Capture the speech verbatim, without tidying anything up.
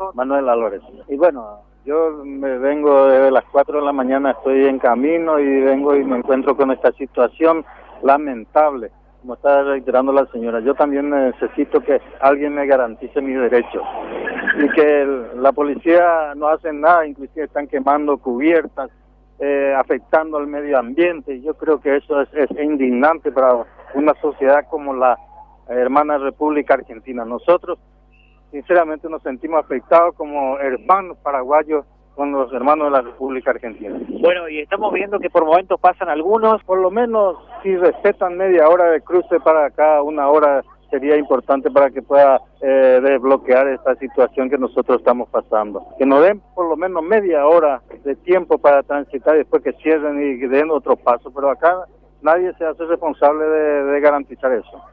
favor. Manuel Álvarez. Y bueno, yo me vengo desde las cuatro de la mañana, estoy en camino y vengo y me encuentro con esta situación lamentable, como está reiterando la señora. Yo también necesito que alguien me garantice mis derechos y que el, la policía no hace nada, inclusive están quemando cubiertas, eh, afectando al medio ambiente. Yo creo que eso es, es indignante para una sociedad como la hermana República Argentina. Nosotros sinceramente nos sentimos afectados como hermanos paraguayos con los hermanos de la República Argentina. Bueno, y estamos viendo que por momentos pasan algunos. Por lo menos si respetan media hora de cruce para acá, una hora sería importante para que pueda eh, desbloquear esta situación que nosotros estamos pasando. Que nos den por lo menos media hora de tiempo para transitar y después que cierren y den otro paso, pero acá nadie se hace responsable de, de garantizar eso.